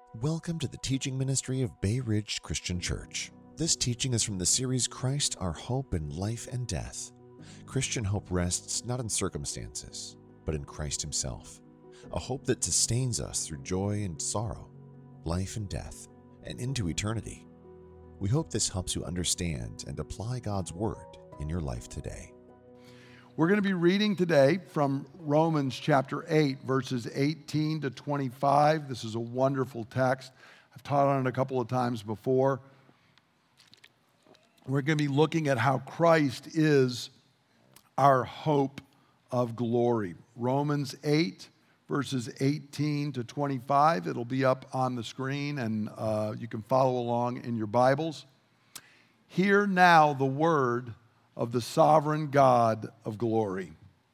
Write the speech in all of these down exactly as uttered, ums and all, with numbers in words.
Welcome to the teaching ministry of Bay Ridge Christian Church. This teaching is from the series Christ, Our Hope in Life and Death. Christian hope rests not in circumstances, but in Christ Himself. A hope that sustains us through joy and sorrow, life and death, and into eternity. We hope this helps you understand and apply God's Word in your life today. We're going to be reading today from Romans chapter eight, verses eighteen to twenty-five. This is a wonderful text. I've taught on it a couple of times before. We're going to be looking at how Christ is our hope of glory. Romans eight, verses eighteen to twenty-five. It'll be up on the screen, and uh, you can follow along in your Bibles. Hear now the word of the sovereign God of glory.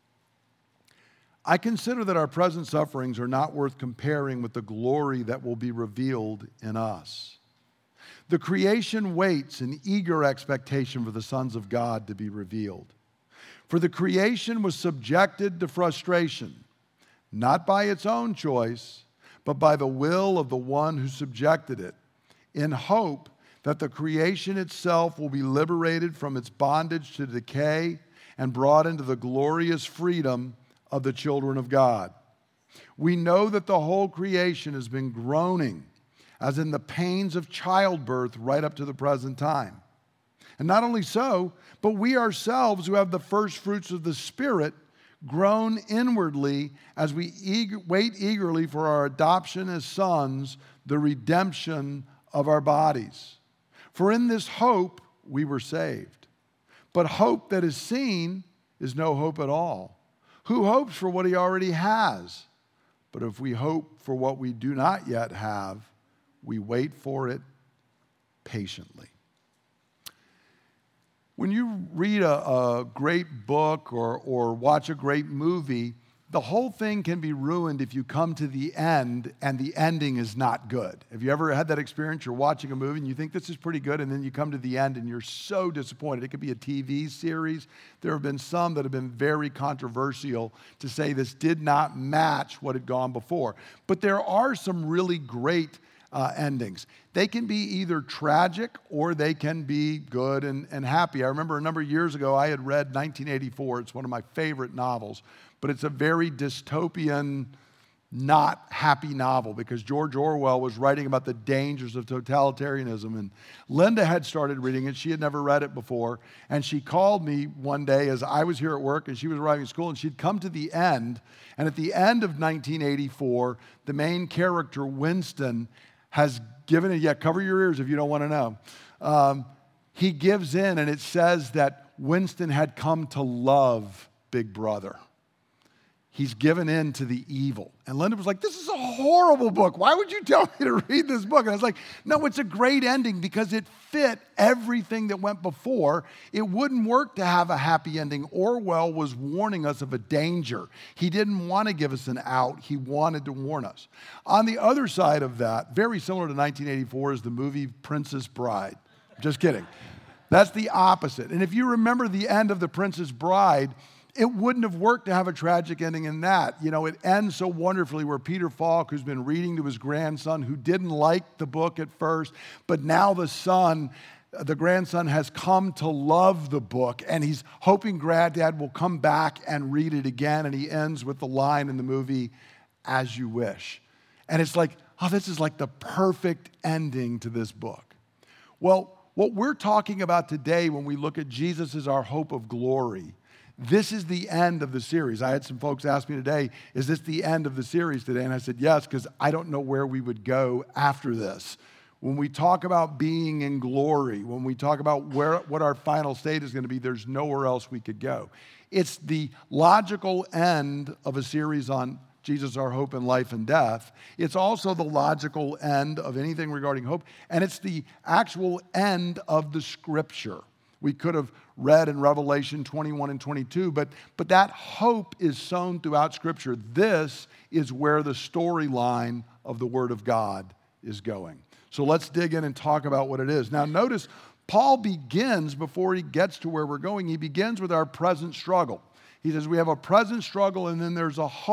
I consider that our present sufferings are not worth comparing with the glory that will be revealed in us. The creation waits in eager expectation for the sons of God to be revealed. For the creation was subjected to frustration, not by its own choice, but by the will of the one who subjected it, in hope that the creation itself will be liberated from its bondage to decay and brought into the glorious freedom of the children of God. We know that the whole creation has been groaning, as in the pains of childbirth, right up to the present time. And not only so, but we ourselves who have the first fruits of the Spirit groan inwardly as we eager, wait eagerly for our adoption as sons, the redemption of our bodies. For in this hope we were saved. But hope that is seen is no hope at all. Who hopes for what he already has? But if we hope for what we do not yet have, we wait for it patiently. When you read a, a great book or, or watch a great movie, the whole thing can be ruined if you come to the end and the ending is not good. Have you ever had that experience? You're watching a movie and you think this is pretty good, and then you come to the end and you're so disappointed. It could be a T V series. There have been some that have been very controversial to say this did not match what had gone before. But there are some really great uh, endings. They can be either tragic or they can be good and, and happy. I remember a number of years ago I had read nineteen eighty-four. It's one of my favorite novels. But it's a very dystopian, not happy novel because George Orwell was writing about the dangers of totalitarianism. And Linda had started reading it. She had never read it before. And she called me one day as I was here at work and she was arriving at school, and she'd come to the end. And at the end of nineteen eighty-four, the main character, Winston, has given it, yeah, cover your ears if you don't want to know. Um, he gives in, and it says that Winston had come to love Big Brother. He's given in to the evil. And Linda was like, this is a horrible book. Why would you tell me to read this book? And I was like, no, it's a great ending because it fit everything that went before. It wouldn't work to have a happy ending. Orwell was warning us of a danger. He didn't want to give us an out. He wanted to warn us. On the other side of that, very similar to nineteen eighty-four, is the movie Princess Bride. Just kidding. That's the opposite. And if you remember the end of The Princess Bride, it wouldn't have worked to have a tragic ending in that. You know, it ends so wonderfully where Peter Falk, who's been reading to his grandson, who didn't like the book at first, but now the son, the grandson has come to love the book, and he's hoping granddad will come back and read it again, and he ends with the line in the movie, "As you wish." And it's like, oh, this is like the perfect ending to this book. Well, what we're talking about today when we look at Jesus as our hope of glory, this is the end of the series. I had some folks ask me today, is this the end of the series today? And I said, yes, because I don't know where we would go after this. When we talk about being in glory, when we talk about where what our final state is going to be, there's nowhere else we could go. It's the logical end of a series on Jesus, our hope in life and death. It's also the logical end of anything regarding hope, and it's the actual end of the Scripture. We could have read in Revelation twenty-one and twenty-two, but, but that hope is sown throughout Scripture. This is where the storyline of the Word of God is going. So let's dig in and talk about what it is. Now notice, Paul begins, before he gets to where we're going, he begins with our present struggle. He says we have a present struggle and then there's a hope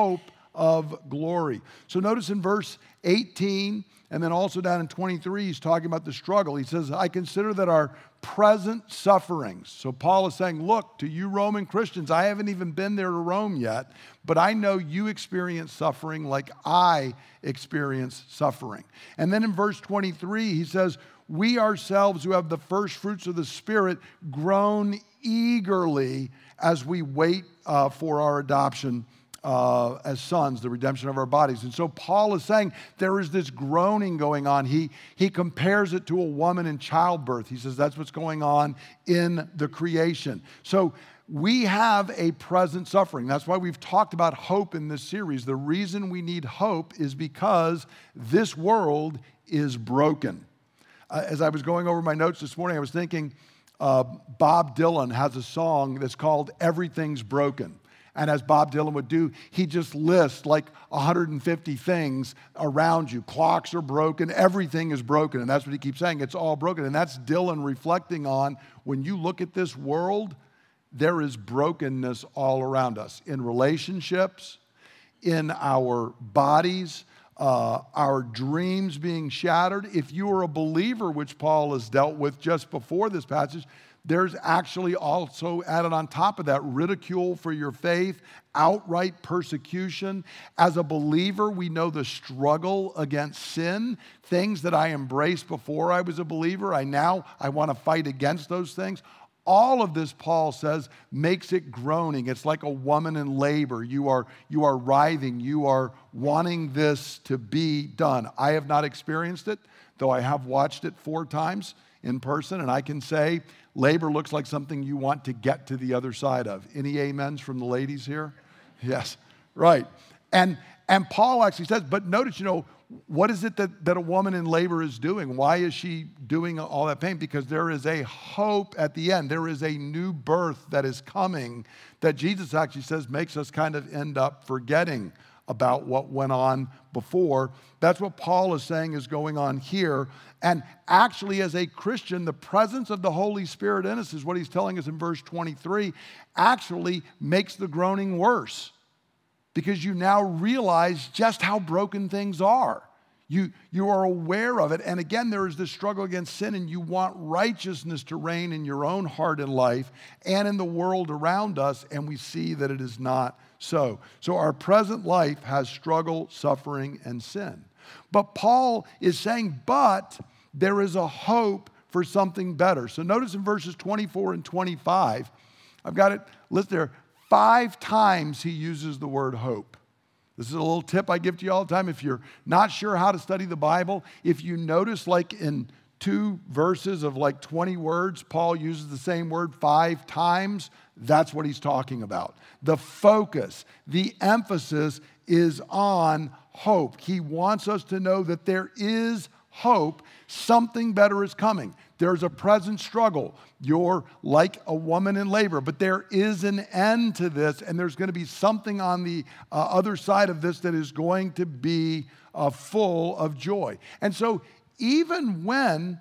of glory. So notice in verse eighteen, and then also down in twenty-three, he's talking about the struggle. He says, I consider that our present sufferings. So Paul is saying, look, to you Roman Christians, I haven't even been there to Rome yet, but I know you experience suffering like I experience suffering. And then in verse twenty-three, he says, we ourselves who have the first fruits of the Spirit groan eagerly as we wait uh, for our adoption Uh, as sons, the redemption of our bodies. And so Paul is saying there is this groaning going on. He, he compares it to a woman in childbirth. He says that's what's going on in the creation. So we have a present suffering. That's why we've talked about hope in this series. The reason we need hope is because this world is broken. Uh, as I was going over my notes this morning, I was thinking uh, Bob Dylan has a song that's called Everything's Broken. And as Bob Dylan would do, he just lists like one hundred fifty things around you. Clocks are broken. Everything is broken. And that's what he keeps saying. It's all broken. And that's Dylan reflecting on when you look at this world, there is brokenness all around us in relationships, in our bodies, uh, our dreams being shattered. If you are a believer, which Paul has dealt with just before this passage, there's actually also added on top of that ridicule for your faith, outright persecution. As a believer, we know the struggle against sin, things that I embraced before I was a believer. I now, I want to fight against those things. All of this, Paul says, makes it groaning. It's like a woman in labor. You are, you are writhing. You are wanting this to be done. I have not experienced it, though I have watched it four times in person, and I can say labor looks like something you want to get to the other side of. Any amens from the ladies here? Yes, right. And and Paul actually says, but notice, you know, what is it that, that a woman in labor is doing? Why is she doing all that pain? Because there is a hope at the end. There is a new birth that is coming that Jesus actually says makes us kind of end up forgetting about what went on before. That's what Paul is saying is going on here. And actually, as a Christian, the presence of the Holy Spirit in us is what he's telling us in verse twenty-three, actually makes the groaning worse because you now realize just how broken things are. You, you are aware of it. And again, there is this struggle against sin, and you want righteousness to reign in your own heart and life and in the world around us, and we see that it is not so. So our present life has struggle, suffering, and sin. But Paul is saying, but there is a hope for something better. So notice in verses twenty-four and twenty-five, I've got it listed there, five times he uses the word hope. This is a little tip I give to you all the time. If you're not sure how to study the Bible, if you notice like in two verses of like twenty words, Paul uses the same word five times, that's what he's talking about. The focus, the emphasis is on hope. He wants us to know that there is hope. Something better is coming. There's a present struggle. You're like a woman in labor, but there is an end to this, and there's going to be something on the uh, other side of this that is going to be uh, full of joy. And so even when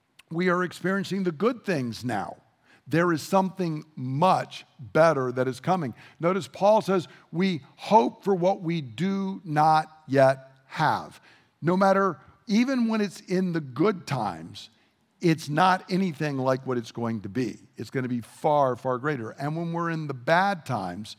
we are experiencing the good things now, there is something much better that is coming. Notice Paul says, we hope for what we do not yet have. No matter, even when it's in the good times, it's not anything like what it's going to be. It's going to be far, far greater. And when we're in the bad times,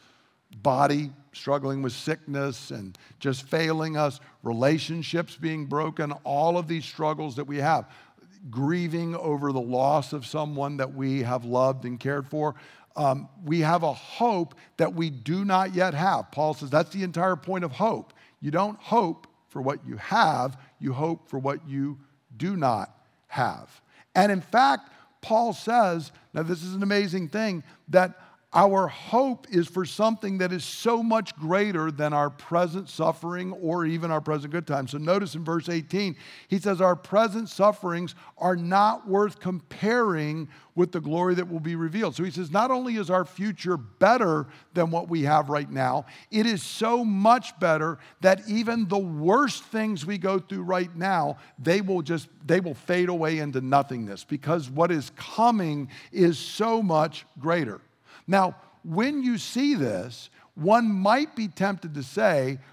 body struggling with sickness and just failing us, relationships being broken, all of these struggles that we have, grieving over the loss of someone that we have loved and cared for, um, we have a hope that we do not yet have. Paul says that's the entire point of hope. You don't hope for what you have, you hope for what you do not have. And in fact, Paul says, now this is an amazing thing, that our hope is for something that is so much greater than our present suffering or even our present good times. So notice in verse eighteen, he says, our present sufferings are not worth comparing with the glory that will be revealed. So he says, not only is our future better than what we have right now, it is so much better that even the worst things we go through right now, they will just, they will fade away into nothingness because what is coming is so much greater. Now, when you see this, one might be tempted to say,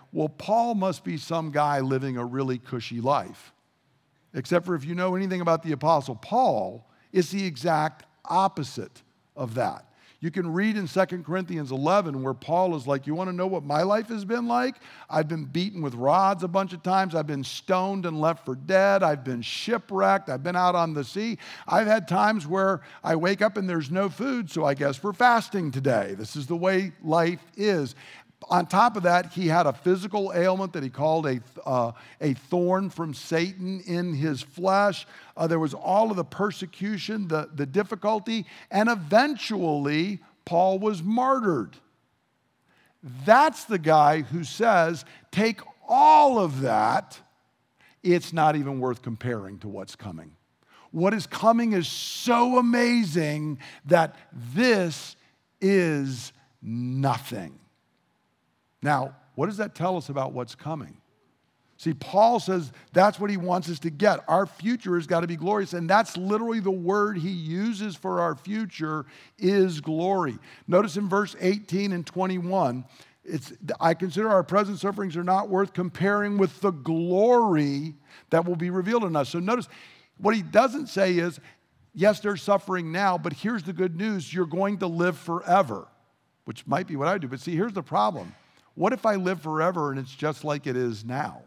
well, Paul must be some guy living a really cushy life. Except for if you know anything about the Apostle Paul, it's the exact opposite of that. You can read in Second Corinthians eleven where Paul is like, you want to know what my life has been like? I've been beaten with rods a bunch of times. I've been stoned and left for dead. I've been shipwrecked. I've been out on the sea. I've had times where I wake up and there's no food, so I guess we're fasting today. This is the way life is. On top of that, he had a physical ailment that he called a, uh, a thorn from Satan in his flesh. Uh, there was all of the persecution, the, the difficulty, and eventually Paul was martyred. That's the guy who says, take all of that, it's not even worth comparing to what's coming. What is coming is so amazing that this is nothing. Now, what does that tell us about what's coming? See, Paul says that's what he wants us to get. Our future has got to be glorious, and that's literally the word he uses for our future is glory. Notice in verse eighteen and twenty-one, it's, I consider our present sufferings are not worth comparing with the glory that will be revealed in us. So notice, what he doesn't say is, yes, they're suffering now, but here's the good news, you're going to live forever, which might be what I do. But see, here's the problem. What if I live forever and it's just like it is now?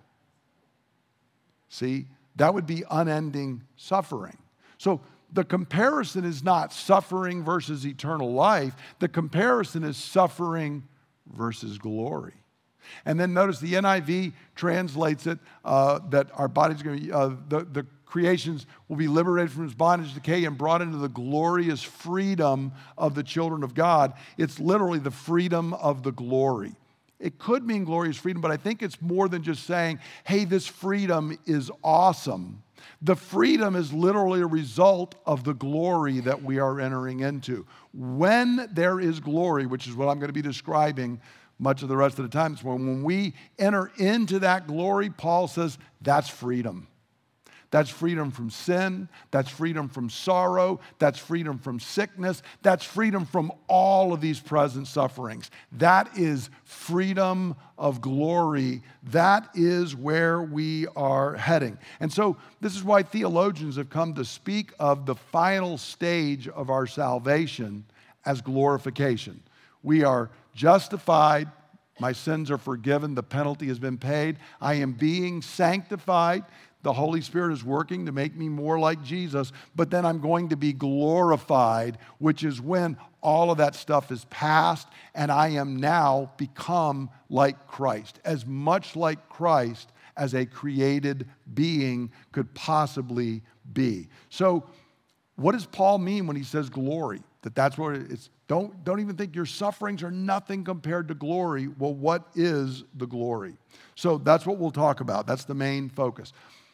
See, that would be unending suffering. So the comparison is not suffering versus eternal life. The comparison is suffering versus glory. And then notice the N I V translates it uh, that our bodies are going to be, uh, the, the creations will be liberated from its bondage, decay, and brought into the glorious freedom of the children of God. It's literally the freedom of the glory. It could mean glorious freedom, but I think it's more than just saying, hey, this freedom is awesome. The freedom is literally a result of the glory that we are entering into. When there is glory, which is what I'm going to be describing much of the rest of the time, when we enter into that glory, Paul says, that's freedom. That's freedom from sin. That's freedom from sorrow. That's freedom from sickness. That's freedom from all of these present sufferings. That is freedom of glory. That is where we are heading. And so this is why theologians have come to speak of the final stage of our salvation as glorification. We are justified. My sins are forgiven. The penalty has been paid. I am being sanctified. The Holy Spirit is working to make me more like Jesus, but then I'm going to be glorified, which is when all of that stuff is past and I am now become like Christ, as much like Christ as a created being could possibly be. So what does Paul mean when he says glory? That that's what it's, don't, don't even think your sufferings are nothing compared to glory. Well, what is the glory? So that's what we'll talk about. That's the main focus.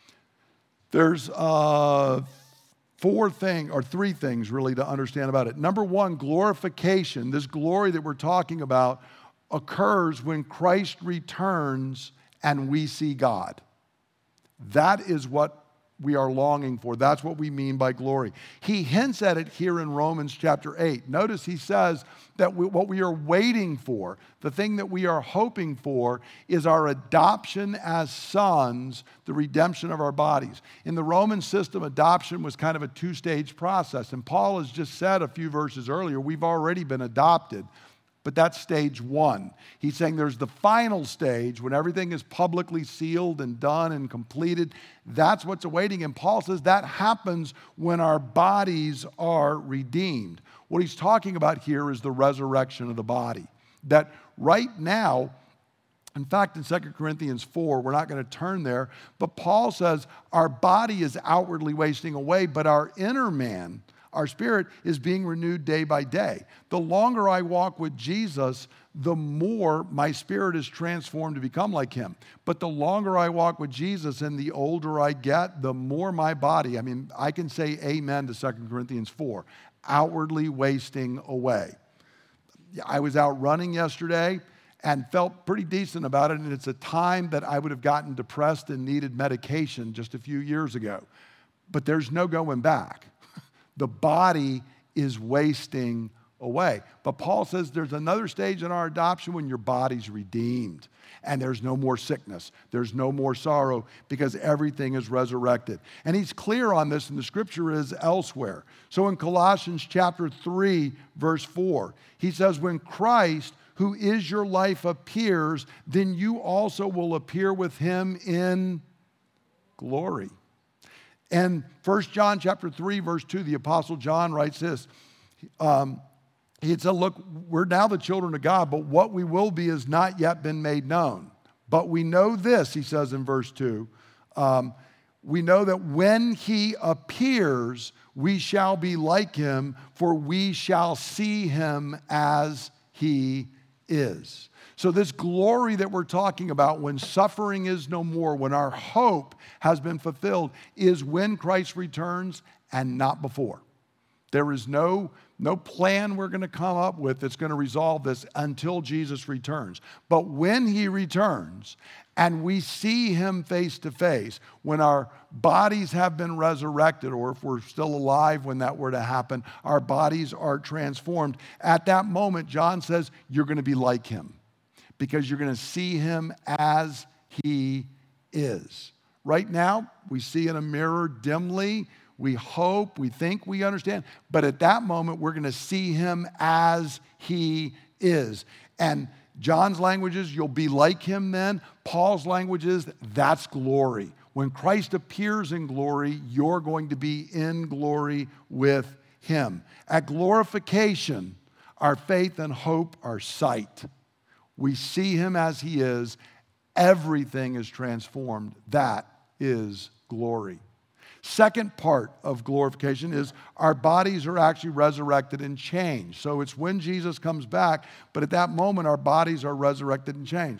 There's uh, four things, or three things really to understand about it. Number one, glorification, this glory that we're talking about, occurs when Christ returns and we see God. That is what we are longing for. That's what we mean by glory. He hints at it here in Romans chapter eight. Notice he says that we, what we are waiting for, the thing that we are hoping for, is our adoption as sons, the redemption of our bodies. In the Roman system, adoption was kind of a two-stage process. And Paul has just said a few verses earlier, we've already been adopted. But that's stage one. He's saying there's the final stage when everything is publicly sealed and done and completed. That's what's awaiting. And Paul says that happens when our bodies are redeemed. What he's talking about here is the resurrection of the body. That right now, in fact, in Second Corinthians four, we're not going to turn there, but Paul says our body is outwardly wasting away, but our inner man, our spirit, is being renewed day by day. The longer I walk with Jesus, the more my spirit is transformed to become like him. But the longer I walk with Jesus and the older I get, the more my body, I mean, I can say amen to Second Corinthians four, outwardly wasting away. I was out running yesterday and felt pretty decent about it, and it's a time that I would have gotten depressed and needed medication just a few years ago. But there's no going back. The body is wasting away. But Paul says there's another stage in our adoption when your body's redeemed and there's no more sickness, there's no more sorrow because everything is resurrected. And he's clear on this, and the scripture is elsewhere. So in Colossians chapter three, verse four, he says, when Christ, who is your life, appears, then you also will appear with him in glory. And First John chapter three, verse two, the Apostle John writes this. Um, he said, look, we're now the children of God, but what we will be has not yet been made known. But we know this, he says in verse two, um, we know that when he appears, we shall be like him, for we shall see him as he is. So this glory that we're talking about, when suffering is no more, when our hope has been fulfilled, is when Christ returns and not before. There is no, no plan we're going to come up with that's going to resolve this until Jesus returns. But when he returns and we see him face to face, when our bodies have been resurrected, or if we're still alive when that were to happen, our bodies are transformed. At that moment, John says, you're going to be like him because you're going to see him as he is. Right now, we see in a mirror dimly. We hope, we think we understand, but at that moment, we're going to see him as he is. And John's language is, you'll be like him then. Paul's language is, that's glory. When Christ appears in glory, you're going to be in glory with him. At glorification, our faith and hope are sight. We see him as he is. Everything is transformed. That is glory. Second part of glorification is our bodies are actually resurrected and changed. So it's when Jesus comes back, but at that moment our bodies are resurrected and changed.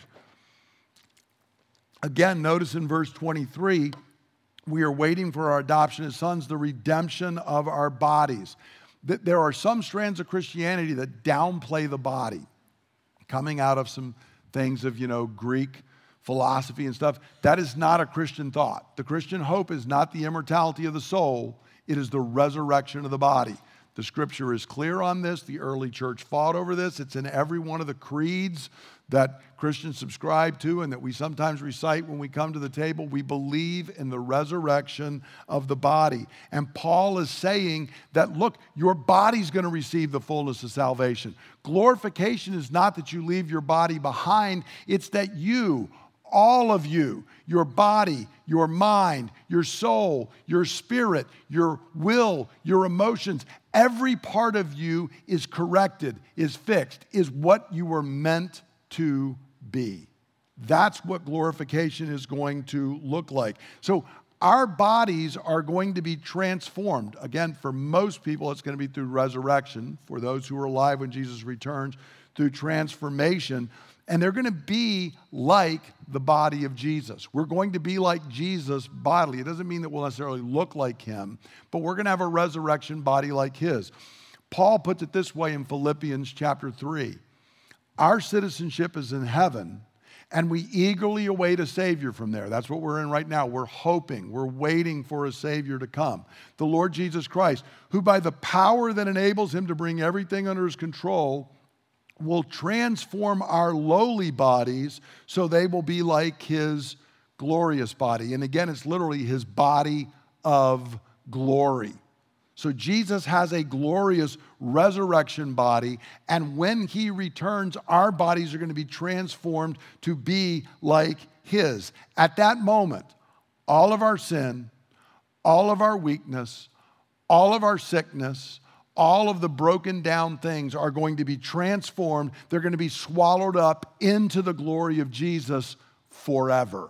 Again, notice in verse twenty-three, we are waiting for our adoption as sons, the redemption of our bodies. There are some strands of Christianity that downplay the body, coming out of some things of, you know, Greek philosophy and stuff. That is not a Christian thought. The Christian hope is not the immortality of the soul. It is the resurrection of the body. The scripture is clear on this. The early church fought over this. It's in every one of the creeds that Christians subscribe to and that we sometimes recite when we come to the table. We believe in the resurrection of the body. And Paul is saying that, look, your body's going to receive the fullness of salvation. Glorification is not that you leave your body behind. It's that you, all of you, your body, your mind, your soul, your spirit, your will, your emotions, every part of you is corrected, is fixed, is what you were meant to be. That's what glorification is going to look like. So our bodies are going to be transformed. Again, for most people, it's going to be through resurrection. For those who are alive when Jesus returns, through transformation. And they're going to be like the body of Jesus. We're going to be like Jesus bodily. It doesn't mean that we'll necessarily look like him, but we're going to have a resurrection body like his. Paul puts it this way in Philippians chapter three. Our citizenship is in heaven, and we eagerly await a Savior from there. That's what we're in right now. We're hoping, we're waiting for a Savior to come. The Lord Jesus Christ, who by the power that enables him to bring everything under his control, will transform our lowly bodies so they will be like his glorious body. And again, it's literally his body of glory. So Jesus has a glorious resurrection body, and when he returns, our bodies are going to be transformed to be like his. At that moment, all of our sin, all of our weakness, all of our sickness, all of the broken down things are going to be transformed. They're going to be swallowed up into the glory of Jesus forever.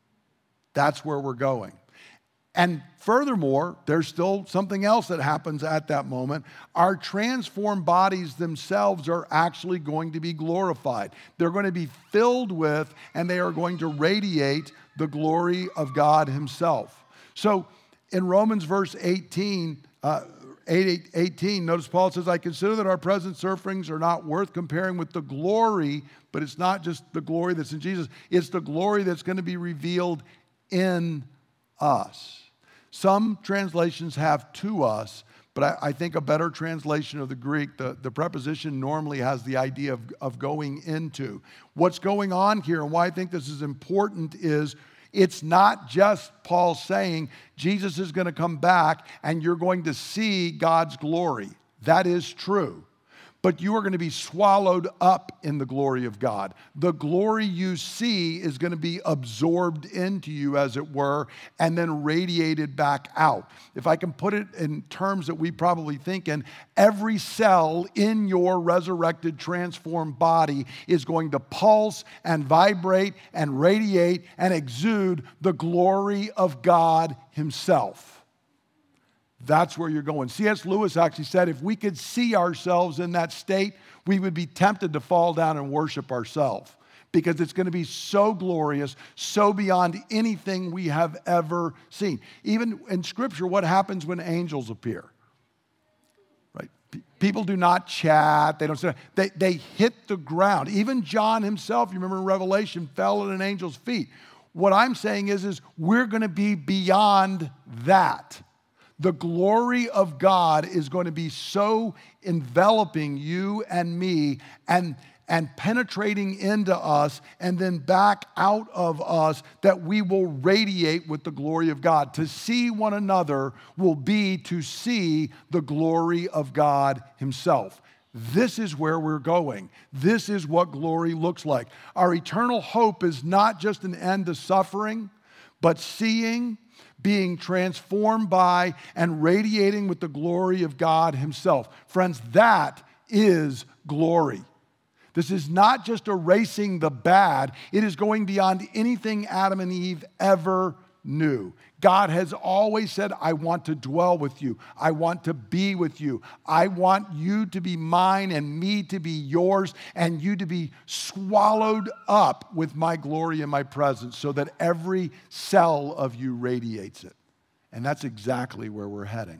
That's where we're going. And furthermore, there's still something else that happens at that moment. Our transformed bodies themselves are actually going to be glorified. They're going to be filled with, and they are going to radiate the glory of God himself. So in Romans verse eighteen, uh, eight eighteen, notice Paul says, I consider that our present sufferings are not worth comparing with the glory, but it's not just the glory that's in Jesus, it's the glory that's going to be revealed in us. Some translations have to us, But I, I think a better translation of the Greek, the, the preposition normally has the idea of, of going into. What's going on here, and why I think this is important, is it's not just Paul saying Jesus is going to come back and you're going to see God's glory. That is true. But you are going to be swallowed up in the glory of God. The glory you see is going to be absorbed into you, as it were, and then radiated back out. If I can put it in terms that we probably think in, every cell in your resurrected, transformed body is going to pulse and vibrate and radiate and exude the glory of God Himself. That's where you're going. C S Lewis actually said if we could see ourselves in that state, we would be tempted to fall down and worship ourselves, because it's going to be so glorious, so beyond anything we have ever seen. Even in Scripture, what happens when angels appear? Right? P- people do not chat. They don't say, they, they hit the ground. Even John himself, you remember in Revelation, fell at an angel's feet. What I'm saying is, is we're going to be beyond that. The glory of God is going to be so enveloping you and me and, and penetrating into us and then back out of us that we will radiate with the glory of God. To see one another will be to see the glory of God Himself. This is where we're going. This is what glory looks like. Our eternal hope is not just an end to suffering, but seeing, being transformed by, and radiating with the glory of God Himself. Friends, that is glory. This is not just erasing the bad. It is going beyond anything Adam and Eve ever knew. God has always said, I want to dwell with you. I want to be with you. I want you to be mine and me to be yours, and you to be swallowed up with my glory and my presence, so that every cell of you radiates it. And that's exactly where we're heading.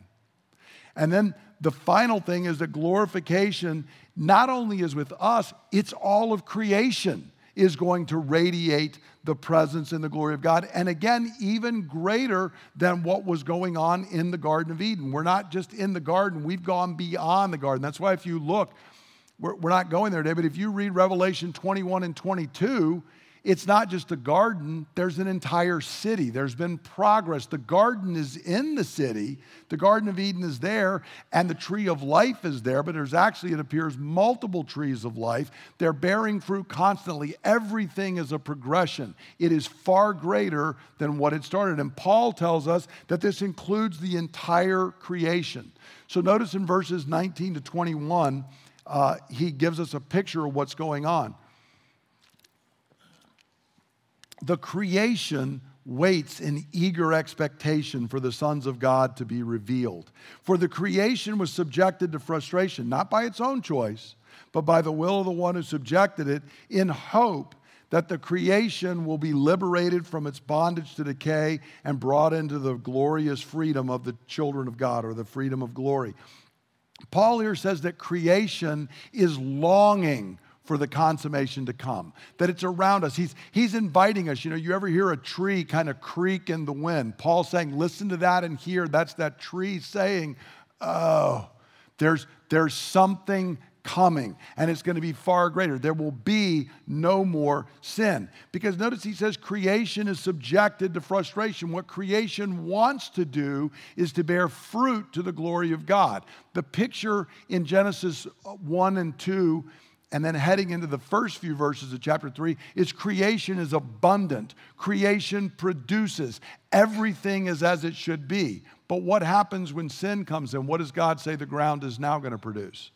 And then the final thing is that glorification not only is with us, it's all of creation is going to radiate the presence and the glory of God. And again, even greater than what was going on in the Garden of Eden. We're not just in the garden, we've gone beyond the garden. That's why if you look, we're, we're not going there today, but if you read Revelation twenty-one and twenty-two, it's not just a garden, there's an entire city. There's been progress. The garden is in the city. The Garden of Eden is there, and the tree of life is there, but there's actually, it appears, multiple trees of life. They're bearing fruit constantly. Everything is a progression. It is far greater than what it started. And Paul tells us that this includes the entire creation. So notice in verses nineteen to twenty-one, uh, he gives us a picture of what's going on. The creation waits in eager expectation for the sons of God to be revealed. For the creation was subjected to frustration, not by its own choice, but by the will of the one who subjected it, in hope that the creation will be liberated from its bondage to decay and brought into the glorious freedom of the children of God, or the freedom of glory. Paul here says that creation is longing for the consummation to come, that it's around us. He's, he's inviting us. You know, you ever hear a tree kind of creak in the wind? Paul's saying, listen to that and hear. That's that tree saying, oh, there's, there's something coming, and it's going to be far greater. There will be no more sin. Because notice he says creation is subjected to frustration. What creation wants to do is to bear fruit to the glory of God. The picture in Genesis one and two, and then heading into the first few verses of chapter three, is creation is abundant. Creation produces. Everything is as it should be. But what happens when sin comes in? What does God say the ground is now going to produce?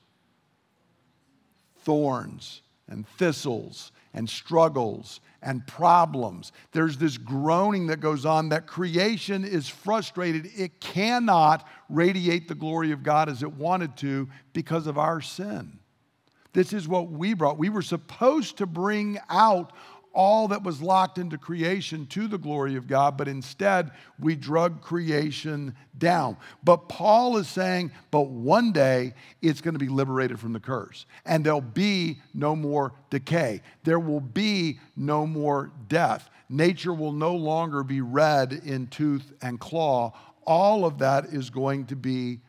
Thorns and thistles and struggles and problems. There's this groaning that goes on, that creation is frustrated. It cannot radiate the glory of God as it wanted to because of our sin. This is what we brought. We were supposed to bring out all that was locked into creation to the glory of God, but instead we drug creation down. But Paul is saying, but one day it's going to be liberated from the curse, and there'll be no more decay. There will be no more death. Nature will no longer be red in tooth and claw. All of that is going to be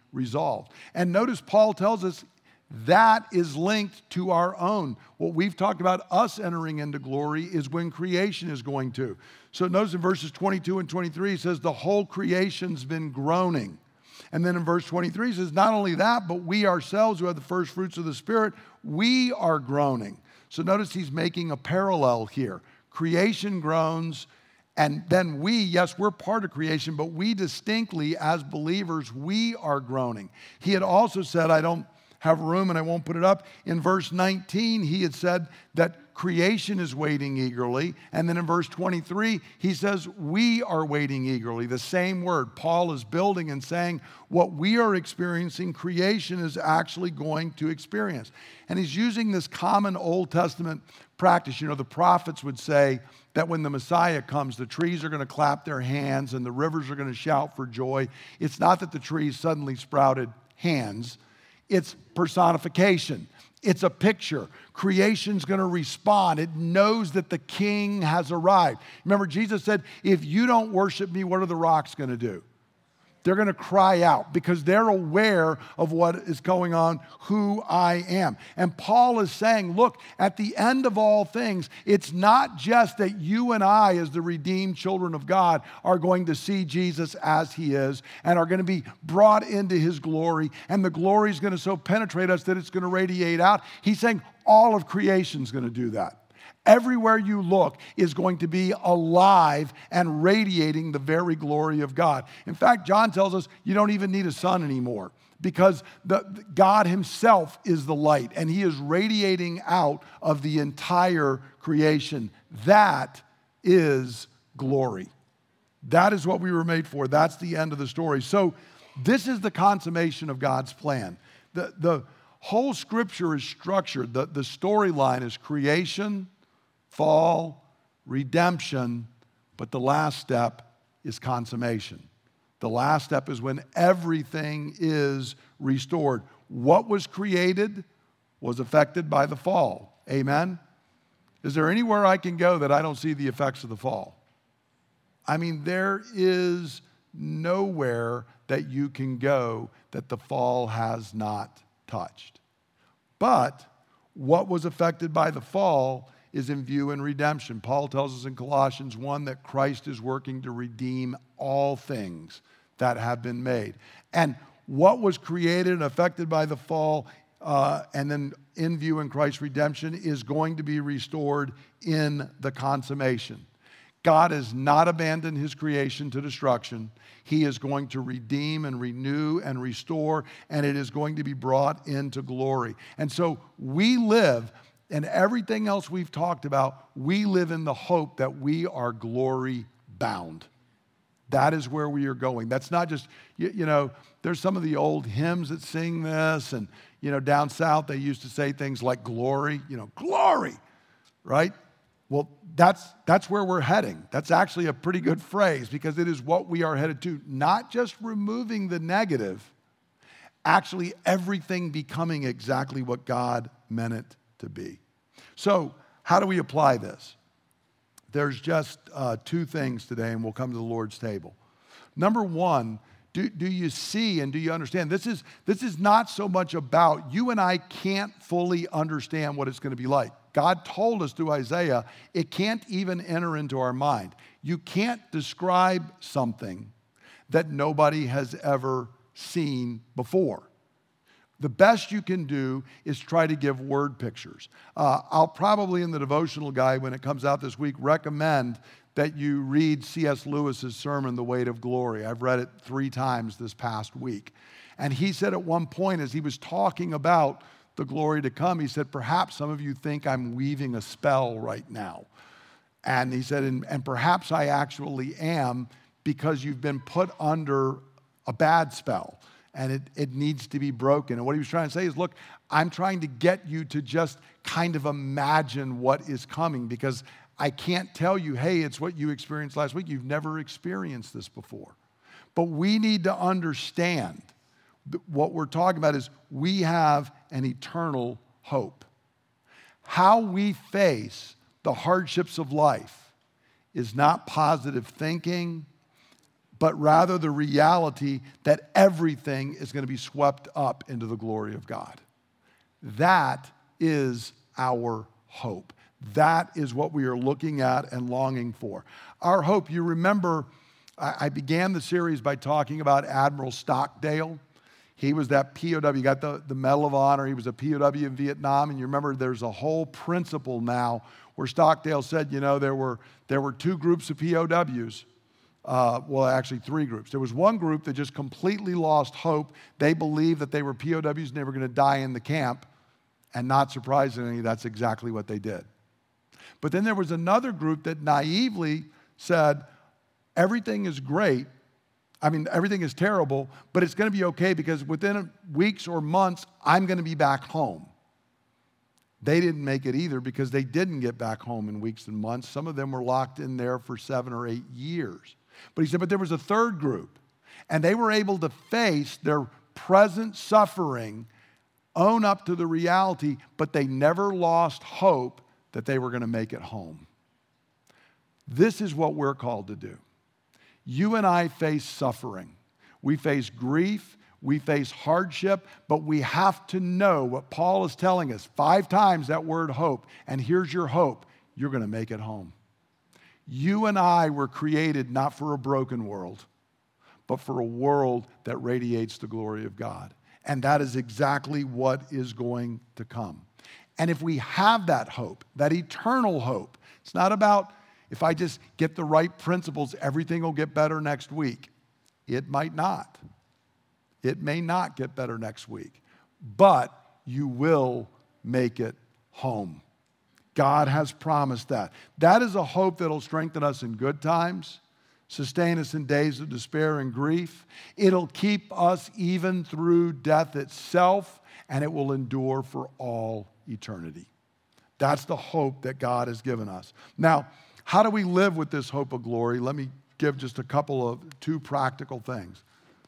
resolved. And notice Paul tells us that is linked to our own. What we've talked about us entering into glory is when creation is going to. So notice in verses twenty-two and twenty-three, it says the whole creation's been groaning. And then in verse twenty-three, it says not only that, but we ourselves who have the first fruits of the Spirit, we are groaning. So notice he's making a parallel here. Creation groans, and then we, yes, we're part of creation, but we distinctly as believers, we are groaning. He had also said, I don't have room and I won't put it up. In verse nineteen, he had said that creation is waiting eagerly. And then in verse twenty-three, he says, we are waiting eagerly. The same word. Paul is building and saying what we are experiencing, creation is actually going to experience. And he's using this common Old Testament practice. You know, the prophets would say that when the Messiah comes, the trees are going to clap their hands and the rivers are going to shout for joy. It's not that the trees suddenly sprouted hands. It's personification. It's a picture. Creation's going to respond. It knows that the king has arrived. Remember, Jesus said, if you don't worship me, what are the rocks going to do? They're going to cry out because they're aware of what is going on, who I am. And Paul is saying, look, at the end of all things, it's not just that you and I, as the redeemed children of God, are going to see Jesus as he is and are going to be brought into his glory, and the glory is going to so penetrate us that it's going to radiate out. He's saying all of creation is going to do that. Everywhere you look is going to be alive and radiating the very glory of God. In fact, John tells us you don't even need a sun anymore because the, God himself is the light and he is radiating out of the entire creation. That is glory. That is what we were made for. That's the end of the story. So this is the consummation of God's plan. The, the whole scripture is structured. The, the storyline is creation, fall, redemption, but the last step is consummation. The last step is when everything is restored. What was created was affected by the fall. Amen? Is there anywhere I can go that I don't see the effects of the fall? I mean, there is nowhere that you can go that the fall has not touched. But what was affected by the fall is in view in redemption. Paul tells us in Colossians one that Christ is working to redeem all things that have been made. And what was created and affected by the fall uh, and then in view in Christ's redemption is going to be restored in the consummation. God has not abandoned his creation to destruction. He is going to redeem and renew and restore, and it is going to be brought into glory. And so we live, and everything else we've talked about, we live in the hope that we are glory bound. That is where we are going. That's not just, you, you know, there's some of the old hymns that sing this, and, you know, down south they used to say things like glory, you know, glory, right? Well, that's, that's where we're heading. That's actually a pretty good phrase because it is what we are headed to. Not just removing the negative, actually everything becoming exactly what God meant it to be. So how do we apply this? There's just uh, two things today, and we'll come to the Lord's table. Number one, do, do you see and do you understand? This is, this is not so much about, you and I can't fully understand what it's going to be like. God told us through Isaiah, it can't even enter into our mind. You can't describe something that nobody has ever seen before. The best you can do is try to give word pictures. Uh, I'll probably in the devotional guide, when it comes out this week, recommend that you read C S Lewis's sermon, The Weight of Glory. I've read it three times this past week. And he said at one point, as he was talking about the glory to come, he said, perhaps some of you think I'm weaving a spell right now. And he said, and, and perhaps I actually am because you've been put under a bad spell. And it, it needs to be broken. And what he was trying to say is, look, I'm trying to get you to just kind of imagine what is coming because I can't tell you, hey, it's what you experienced last week. You've never experienced this before. But we need to understand that what we're talking about is we have an eternal hope. How we face the hardships of life is not positive thinking, but rather the reality that everything is going to be swept up into the glory of God. That is our hope. That is what we are looking at and longing for. Our hope, you remember, I began the series by talking about Admiral Stockdale. He was that P O W, he got the, the Medal of Honor. He was a P O W in Vietnam. And you remember there's a whole principle now where Stockdale said, you know, there were, there were two groups of P O Ws. Uh, well, actually three groups. There was one group that just completely lost hope. They believed that they were P O Ws and they were going to die in the camp. And not surprisingly, that's exactly what they did. But then there was another group that naively said, everything is great. I mean, everything is terrible, but it's going to be okay because within weeks or months, I'm going to be back home. They didn't make it either because they didn't get back home in weeks and months. Some of them were locked in there for seven or eight years. But he said, but there was a third group, and they were able to face their present suffering, own up to the reality, but they never lost hope that they were going to make it home. This is what we're called to do. You and I face suffering. We face grief. We face hardship. But we have to know what Paul is telling us. Five times that word hope. And here's your hope. You're going to make it home. You and I were created not for a broken world, but for a world that radiates the glory of God. And that is exactly what is going to come. And if we have that hope, that eternal hope, it's not about if I just get the right principles, everything will get better next week. It might not. It may not get better next week, but you will make it home. God has promised that. That is a hope that will strengthen us in good times, sustain us in days of despair and grief. It'll keep us even through death itself, and it will endure for all eternity. That's the hope that God has given us. Now, how do we live with this hope of glory? Let me give just a couple of two practical things.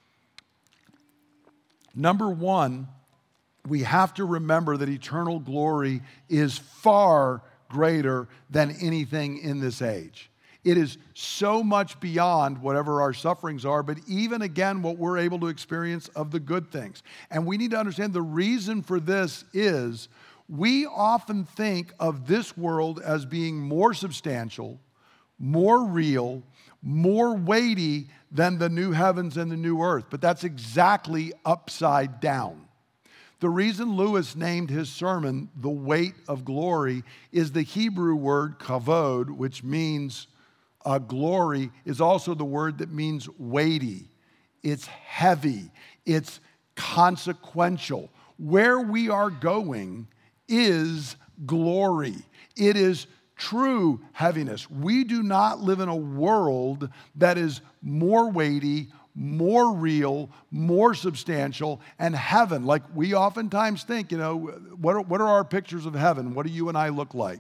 Number one, we have to remember that eternal glory is far greater than anything in this age. It is so much beyond whatever our sufferings are, but even again, what we're able to experience of the good things. And we need to understand the reason for this is we often think of this world as being more substantial, more real, more weighty than the new heavens and the new earth. But that's exactly upside down. The reason Lewis named his sermon The Weight of Glory is the Hebrew word kavod, which means uh, glory, is also the word that means weighty. It's heavy. It's consequential. Where we are going is glory. It is true heaviness. We do not live in a world that is more weighty, more real, more substantial, and heaven. Like we oftentimes think, you know, what are, what are our pictures of heaven? What do you and I look like?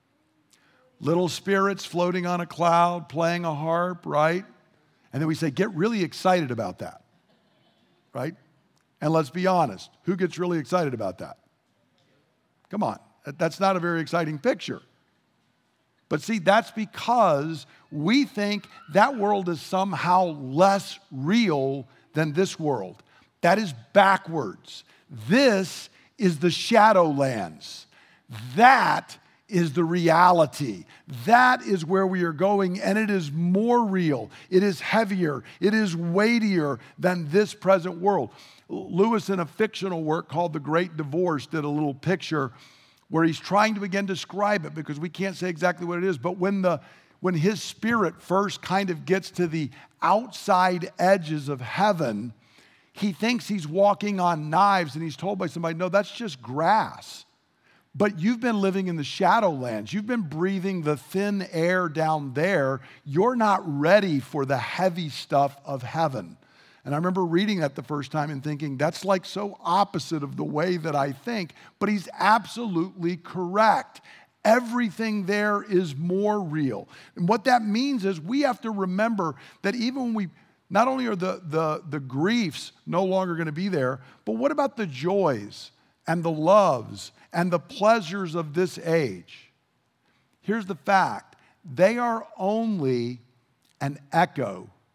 Little spirits floating on a cloud, playing a harp, right? And then we say, get really excited about that, right? And let's be honest, who gets really excited about that? Come on, that's not a very exciting picture. But see, that's because we think that world is somehow less real than this world. That is backwards. This is the Shadowlands. That is the reality. That is where we are going, and it is more real. It is heavier. It is weightier than this present world. Lewis, in a fictional work called The Great Divorce, did a little picture where he's trying to again describe it because we can't say exactly what it is, but when the when his spirit first kind of gets to the outside edges of heaven, he thinks he's walking on knives, and he's told by somebody, no, that's just grass. But you've been living in the Shadowlands. You've been breathing the thin air down there. You're not ready for the heavy stuff of heaven. And I remember reading that the first time and thinking, that's like so opposite of the way that I think. But he's absolutely correct. Everything there is more real. And what that means is we have to remember that even when we, not only are the, the, the griefs no longer going to be there, but what about the joys and the loves and the pleasures of this age? Here's the fact. They are only an echo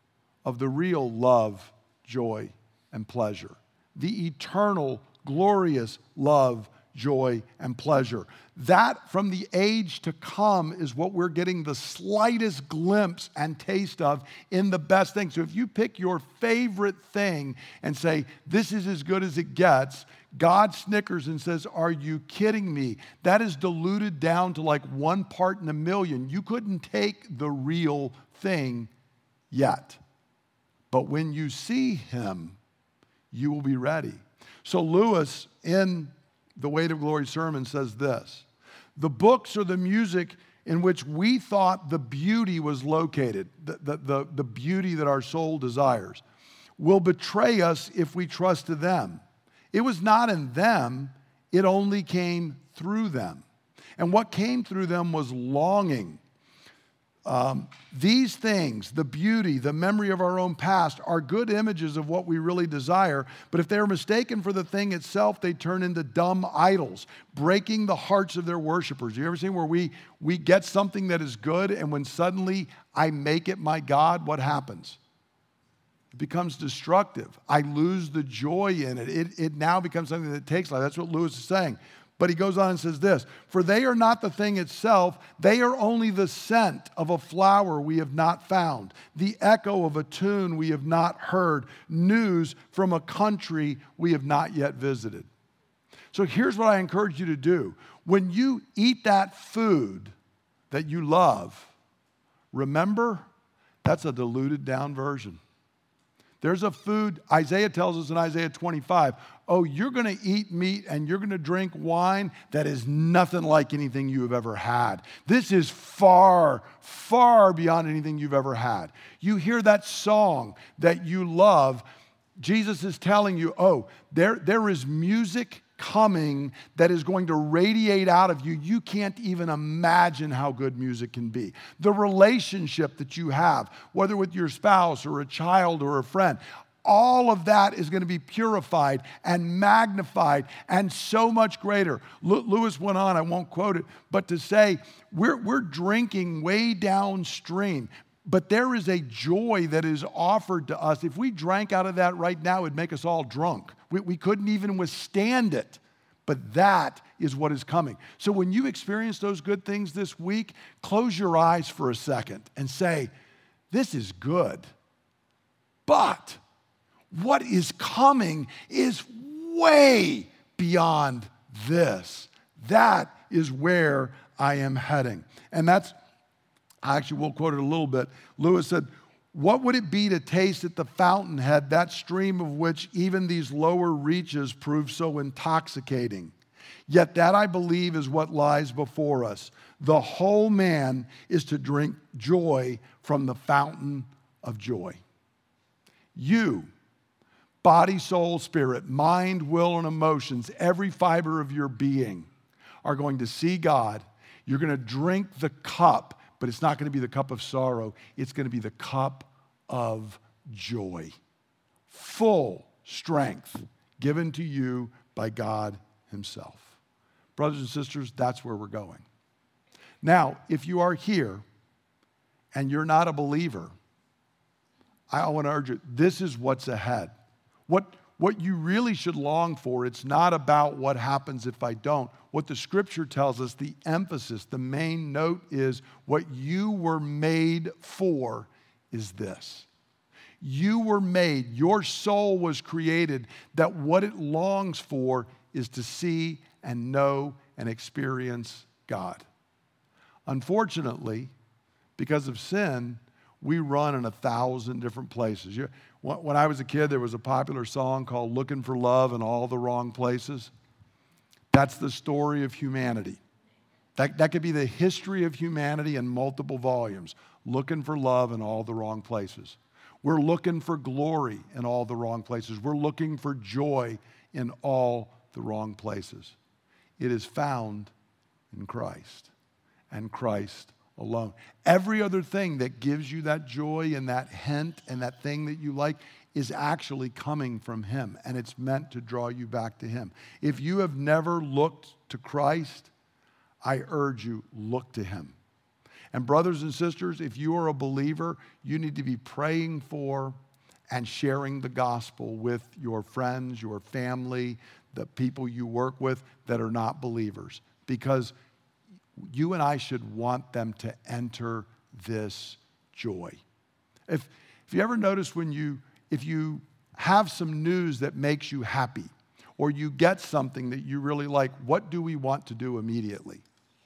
of the real love, joy, and pleasure. The eternal, glorious love, joy, and pleasure. That from the age to come is what we're getting the slightest glimpse and taste of in the best thing. So if you pick your favorite thing and say, this is as good as it gets, God snickers and says, are you kidding me? That is diluted down to like one part in a million. You couldn't take the real thing yet. But when you see him, you will be ready. So Lewis, in the Weight of Glory sermon, says this: the books or the music in which we thought the beauty was located, the, the, the, the beauty that our soul desires, will betray us if we trust to them. It was not in them, it only came through them. And what came through them was longing. Um, these things, the beauty, the memory of our own past, are good images of what we really desire. But if they are mistaken for the thing itself, they turn into dumb idols, breaking the hearts of their worshipers. You ever seen where we, we get something that is good, and when suddenly I make it my God, what happens? It becomes destructive. I lose the joy in it. It, it now becomes something that takes life. That's what Lewis is saying. But he goes on and says this: for they are not the thing itself, they are only the scent of a flower we have not found, the echo of a tune we have not heard, news from a country we have not yet visited. So here's what I encourage you to do. When you eat that food that you love, remember, that's a diluted down version. There's a food, Isaiah tells us in Isaiah twenty-five, oh, you're going to eat meat and you're going to drink wine that is nothing like anything you have ever had. This is far, far beyond anything you've ever had. You hear that song that you love, Jesus is telling you, oh, there, there is music coming that is going to radiate out of you. You can't even imagine how good music can be. The relationship that you have, whether with your spouse or a child or a friend, all of that is going to be purified and magnified and so much greater. Lewis went on, I won't quote it, but to say we're, we're drinking way downstream. But there is a joy that is offered to us. If we drank out of that right now, it would make us all drunk. We, we couldn't even withstand it. But that is what is coming. So when you experience those good things this week, close your eyes for a second and say, this is good. But what is coming is way beyond this. That is where I am heading. And that's, I actually will quote it a little bit. Lewis said, what would it be to taste at the fountainhead, that stream of which even these lower reaches prove so intoxicating? Yet that, I believe, is what lies before us. The whole man is to drink joy from the fountain of joy. You, body, soul, spirit, mind, will, and emotions, every fiber of your being are going to see God. You're going to drink the cup, but it's not going to be the cup of sorrow. It's going to be the cup of joy. Full strength given to you by God himself. Brothers and sisters, that's where we're going. Now, if you are here and you're not a believer, I want to urge you, this is what's ahead. What, what you really should long for, it's not about what happens if I don't. What the scripture tells us, the emphasis, the main note is what you were made for is this. You were made, your soul was created, that what it longs for is to see and know and experience God. Unfortunately, because of sin, we run in a thousand different places. You, when I was a kid, there was a popular song called Looking for Love in All the Wrong Places. That's the story of humanity. That, that could be the history of humanity in multiple volumes. Looking for love in all the wrong places. We're looking for glory in all the wrong places. We're looking for joy in all the wrong places. It is found in Christ and Christ alone. Every other thing that gives you that joy and that hint and that thing that you like is actually coming from him, and it's meant to draw you back to him. If you have never looked to Christ, I urge you, look to him. And brothers and sisters, if you are a believer, you need to be praying for and sharing the gospel with your friends, your family, the people you work with that are not believers. Because you and I should want them to enter this joy. If, if you ever notice when you, if you have some news that makes you happy, or you get something that you really like, what do we want to do immediately?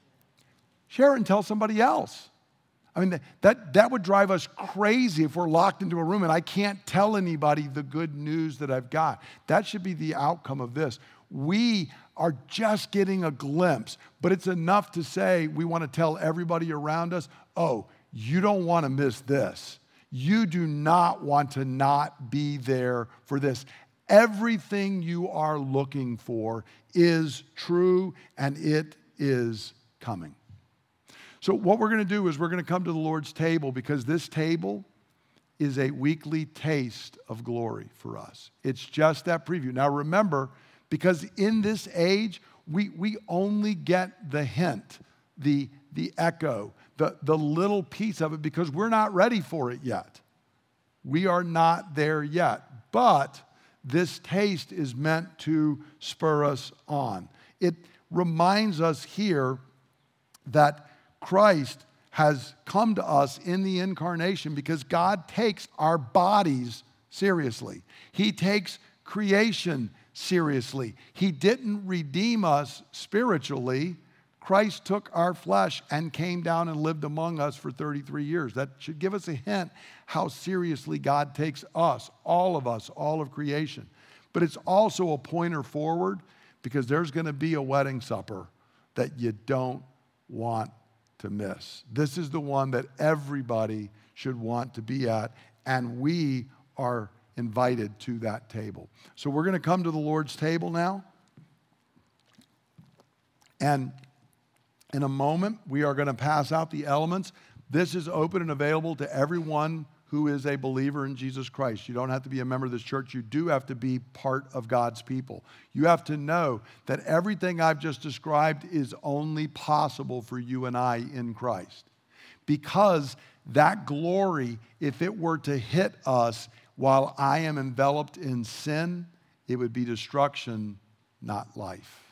Share it and tell somebody else. I mean, that, that would drive us crazy if we're locked into a room and I can't tell anybody the good news that I've got. That should be the outcome of this. We are just getting a glimpse, but it's enough to say we want to tell everybody around us, oh, you don't want to miss this. You do not want to not be there for this. Everything you are looking for is true and it is coming. So what we're going to do is we're going to come to the Lord's table, because this table is a weekly taste of glory for us. It's just that preview. Now remember, because in this age, we, we only get the hint, the, the echo, the, the little piece of it, because we're not ready for it yet. We are not there yet. But this taste is meant to spur us on. It reminds us here that Christ has come to us in the incarnation because God takes our bodies seriously. He takes creation seriously. He didn't redeem us spiritually. Christ took our flesh and came down and lived among us for thirty-three years. That should give us a hint how seriously God takes us, all of us, all of creation. But it's also a pointer forward, because there's going to be a wedding supper that you don't want to miss. This is the one that everybody should want to be at, and we are invited to that table. So we're going to come to the Lord's table now. And in a moment, we are going to pass out the elements. This is open and available to everyone who is a believer in Jesus Christ. You don't have to be a member of this church. You do have to be part of God's people. You have to know that everything I've just described is only possible for you and I in Christ. Because that glory, if it were to hit us while I am enveloped in sin, it would be destruction, not life.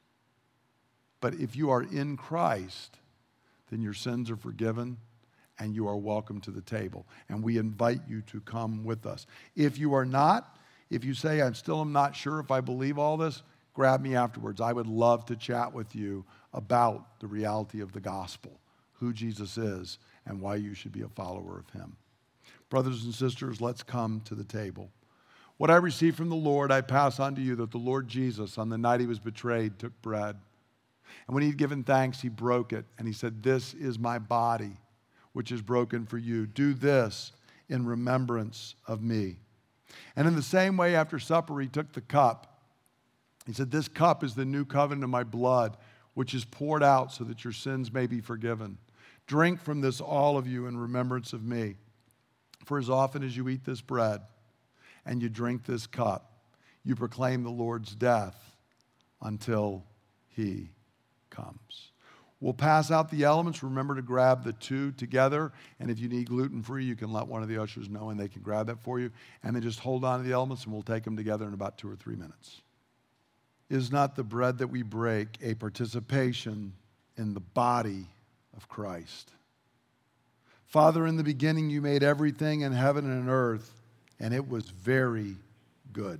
But if you are in Christ, then your sins are forgiven, and you are welcome to the table. And we invite you to come with us. If you are not, if you say, I still am not sure if I believe all this, grab me afterwards. I would love to chat with you about the reality of the gospel, who Jesus is, and why you should be a follower of him. Brothers and sisters, let's come to the table. What I received from the Lord, I pass on to you, that the Lord Jesus, on the night he was betrayed, took bread. And when he'd given thanks, he broke it, and he said, this is my body, which is broken for you. Do this in remembrance of me. And in the same way, after supper, he took the cup. He said, this cup is the new covenant of my blood, which is poured out so that your sins may be forgiven. Drink from this, all of you, in remembrance of me. For as often as you eat this bread and you drink this cup, you proclaim the Lord's death until he comes. We'll pass out the elements. Remember to grab the two together. And if you need gluten-free, you can let one of the ushers know and they can grab that for you. And then just hold on to the elements and we'll take them together in about two or three minutes. Is not the bread that we break a participation in the body of Christ? Father, in the beginning you made everything in heaven and earth, and it was very good.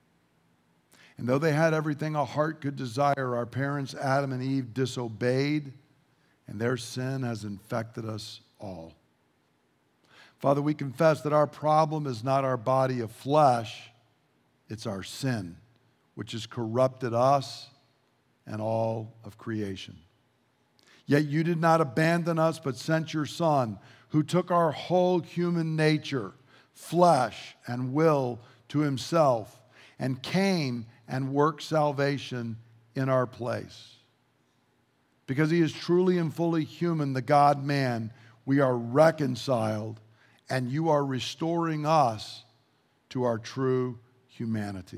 And though they had everything a heart could desire, our parents Adam and Eve disobeyed, and their sin has infected us all. Father, we confess that our problem is not our body of flesh, it's our sin, which has corrupted us and all of creation. Yet you did not abandon us, but sent your Son, who took our whole human nature, flesh and will, to himself, and came and work salvation in our place. Because he is truly and fully human, the God-man, we are reconciled, and you are restoring us to our true humanity.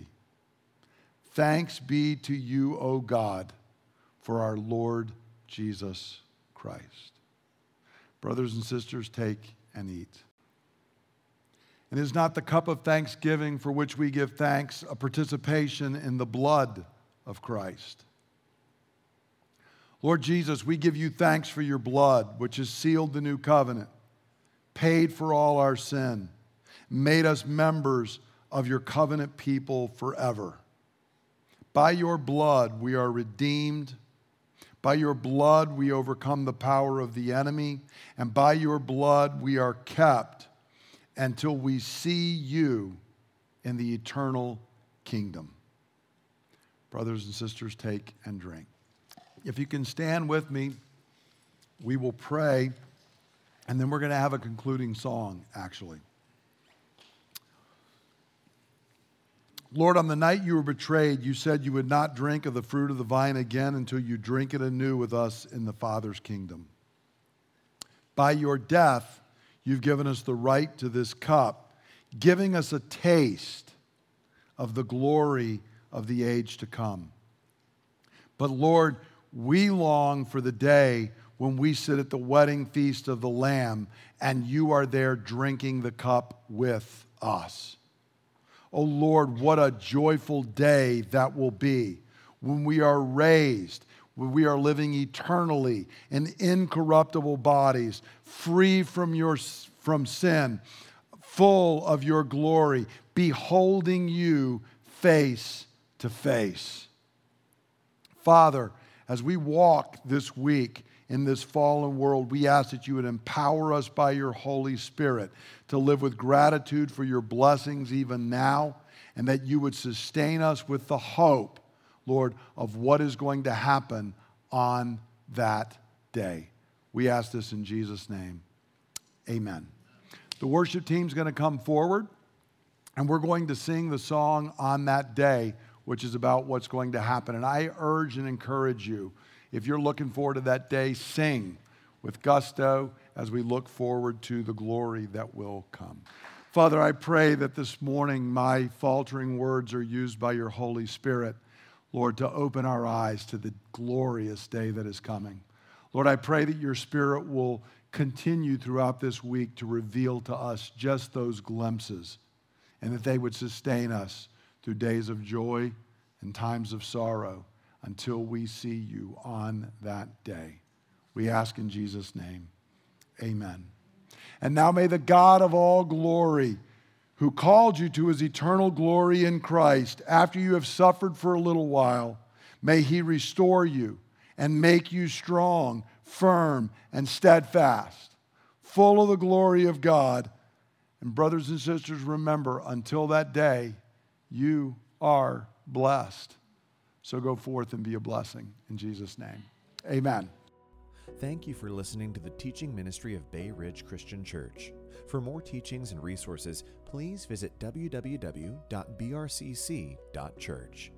Thanks be to you, O God, for our Lord Jesus Christ. Brothers and sisters, take and eat. And is not the cup of thanksgiving for which we give thanks a participation in the blood of Christ? Lord Jesus, we give you thanks for your blood, which has sealed the new covenant, paid for all our sin, made us members of your covenant people forever. By your blood we are redeemed. By your blood we overcome the power of the enemy. And by your blood we are kept until we see you in the eternal kingdom. Brothers and sisters, take and drink. If you can stand with me, we will pray, and then we're going to have a concluding song, actually. Lord, on the night you were betrayed, you said you would not drink of the fruit of the vine again until you drink it anew with us in the Father's kingdom. By your death, you've given us the right to this cup, giving us a taste of the glory of the age to come. But Lord, we long for the day when we sit at the wedding feast of the Lamb and you are there drinking the cup with us. Oh Lord, what a joyful day that will be when we are raised, when we are living eternally in incorruptible bodies, free from your from sin, full of your glory, beholding you face to face. Father, as we walk this week in this fallen world, we ask that you would empower us by your Holy Spirit to live with gratitude for your blessings even now, and that you would sustain us with the hope, Lord, of what is going to happen on that day. We ask this in Jesus' name. Amen. The worship team's going to come forward, and we're going to sing the song On That Day, which is about what's going to happen. And I urge and encourage you, if you're looking forward to that day, sing with gusto as we look forward to the glory that will come. Father, I pray that this morning my faltering words are used by your Holy Spirit, Lord, to open our eyes to the glorious day that is coming. Lord, I pray that your Spirit will continue throughout this week to reveal to us just those glimpses, and that they would sustain us through days of joy and times of sorrow until we see you on that day. We ask in Jesus' name, amen. And now may the God of all glory, who called you to his eternal glory in Christ, after you have suffered for a little while, may he restore you and make you strong, firm, and steadfast, full of the glory of God. And brothers and sisters, remember, until that day, you are blessed. So go forth and be a blessing in Jesus' name. Amen. Thank you for listening to the teaching ministry of Bay Ridge Christian Church. For more teachings and resources, please visit w w w dot b r c c dot church.